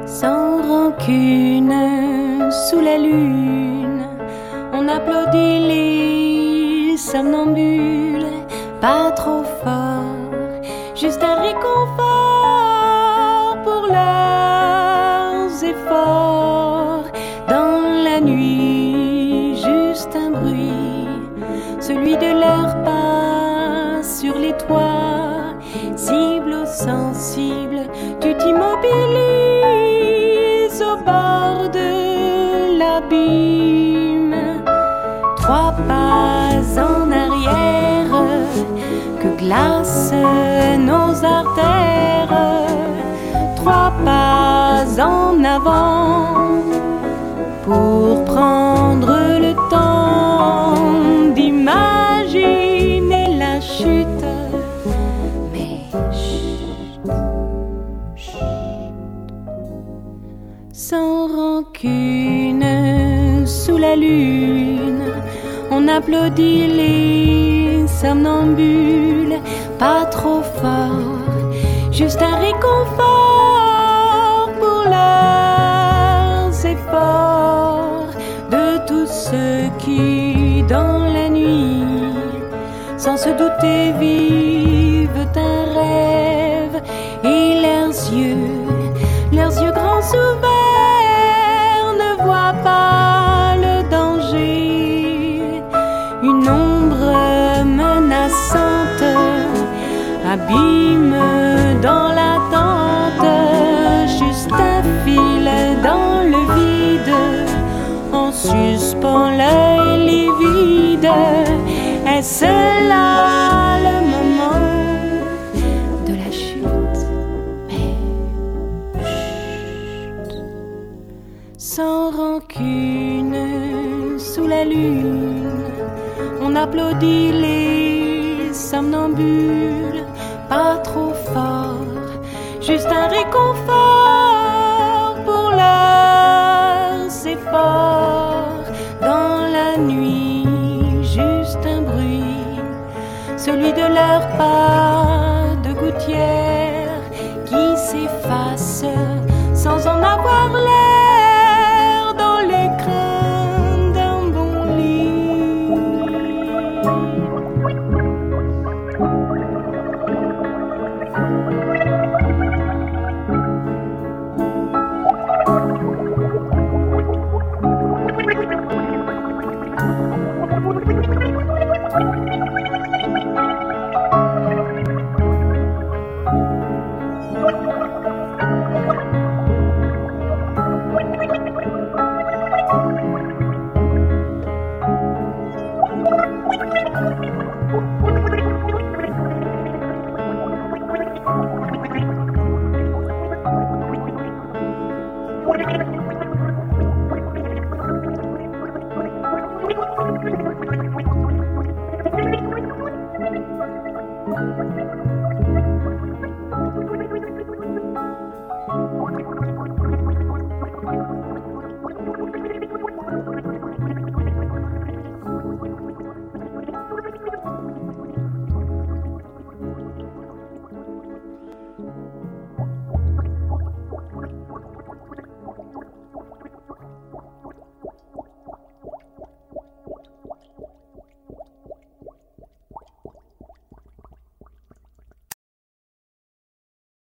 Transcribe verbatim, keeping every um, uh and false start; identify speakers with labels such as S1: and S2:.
S1: Sans rancune, sous la lune, on applaudit les somnambules, pas trop fort, juste un réconfort pour leurs efforts. Dans la nuit, juste un bruit, celui de leurs pas sur les toits. Cible ou sensible, tu t'immobilises au bord de l'abîme. Trois pas en arrière que glacent nos artères. Trois pas en avant pour prendre le temps d'imaginer la chute. Mais chut, chut. Sans rancune, sous la lune, on applaudit les somnambules, pas trop fort, juste un réconfort pour leurs efforts. De tous ceux qui, dans la nuit, sans se douter, vivent un rêve, et leurs yeux, leurs yeux grands ouverts ne voient pas le danger. Une ombre menaçante abîme dans l'attente, juste un fil dans le vide, en suspend l'œil livide. Est-ce là le moment de la chute? Mais chut. Sans rancune, sous la lune, on applaudit les somnambules, pas trop fort, juste un réconfort pour leurs efforts. Dans la nuit, juste un bruit, celui de leurs pas de gouttière qui s'effacent sans en avoir l'air.